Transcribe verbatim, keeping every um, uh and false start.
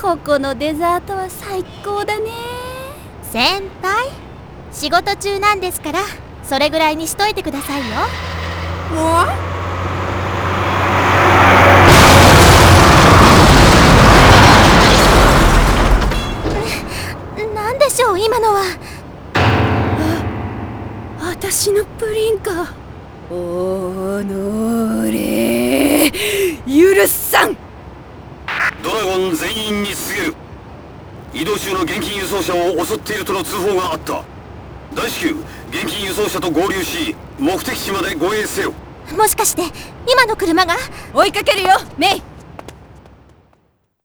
ここのデザートは最高だね。 先輩、仕事中なんですからそれぐらいにしといてくださいよ。な、なんでしょう今のは。 あ、私のプリンか。おのれ許さん。 ドラゴン全員に告げる。移動中の現金輸送車を襲っているとの通報があった。大至急現金輸送車と合流し目的地まで護衛せよ。 もしかして今の車が。 追いかけるよメイ。